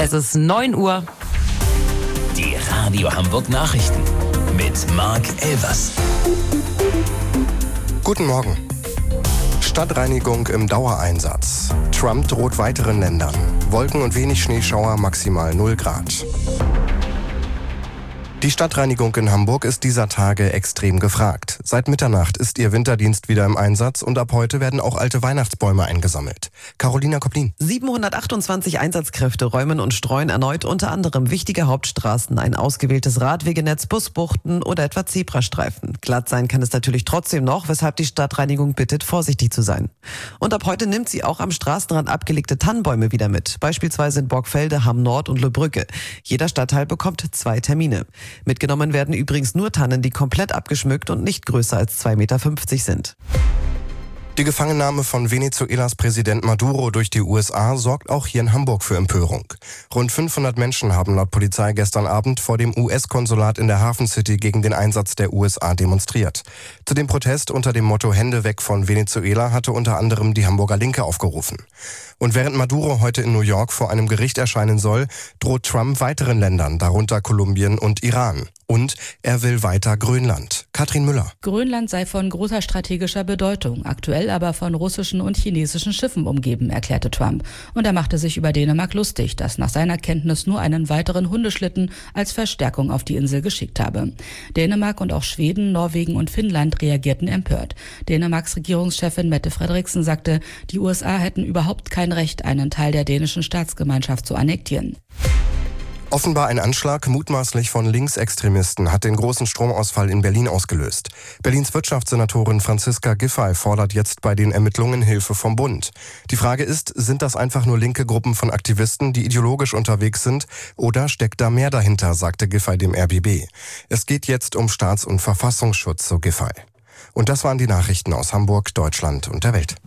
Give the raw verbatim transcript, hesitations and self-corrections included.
Es ist neun Uhr. Die Radio Hamburg Nachrichten mit Marc Elvers. Guten Morgen. Stadtreinigung im Dauereinsatz. Trump droht weiteren Ländern. Wolken und wenig Schneeschauer, maximal null Grad. Die Stadtreinigung in Hamburg ist dieser Tage extrem gefragt. Seit Mitternacht ist ihr Winterdienst wieder im Einsatz und ab heute werden auch alte Weihnachtsbäume eingesammelt. Carolina Koplin. siebenhundertachtundzwanzig Einsatzkräfte räumen und streuen erneut unter anderem wichtige Hauptstraßen, ein ausgewähltes Radwegenetz, Busbuchten oder etwa Zebrastreifen. Glatt sein kann es natürlich trotzdem noch, weshalb die Stadtreinigung bittet, vorsichtig zu sein. Und ab heute nimmt sie auch am Straßenrand abgelegte Tannenbäume wieder mit, beispielsweise in Borgfelde, Hamm Nord und Lübbrücke. Jeder Stadtteil bekommt zwei Termine. Mitgenommen werden übrigens nur Tannen, die komplett abgeschmückt und nicht größer als zwei Komma fünfzig Meter sind. Die Gefangennahme von Venezuelas Präsident Maduro durch die U S A sorgt auch hier in Hamburg für Empörung. Rund fünfhundert Menschen haben laut Polizei gestern Abend vor dem U S-Konsulat in der Hafen City gegen den Einsatz der U S A demonstriert. Zu dem Protest unter dem Motto Hände weg von Venezuela hatte unter anderem die Hamburger Linke aufgerufen. Und während Maduro heute in New York vor einem Gericht erscheinen soll, droht Trump weiteren Ländern, darunter Kolumbien und Iran. Und er will weiter Grönland. Katrin Müller. Grönland sei von großer strategischer Bedeutung, aktuell aber von russischen und chinesischen Schiffen umgeben, erklärte Trump. Und er machte sich über Dänemark lustig, das nach seiner Kenntnis nur einen weiteren Hundeschlitten als Verstärkung auf die Insel geschickt habe. Dänemark und auch Schweden, Norwegen und Finnland reagierten empört. Dänemarks Regierungschefin Mette Frederiksen sagte, die U S A hätten überhaupt kein Recht, einen Teil der dänischen Staatsgemeinschaft zu annektieren. Offenbar ein Anschlag, mutmaßlich von Linksextremisten, hat den großen Stromausfall in Berlin ausgelöst. Berlins Wirtschaftssenatorin Franziska Giffey fordert jetzt bei den Ermittlungen Hilfe vom Bund. Die Frage ist, sind das einfach nur linke Gruppen von Aktivisten, die ideologisch unterwegs sind, oder steckt da mehr dahinter, sagte Giffey dem R B B. Es geht jetzt um Staats- und Verfassungsschutz, so Giffey. Und das waren die Nachrichten aus Hamburg, Deutschland und der Welt.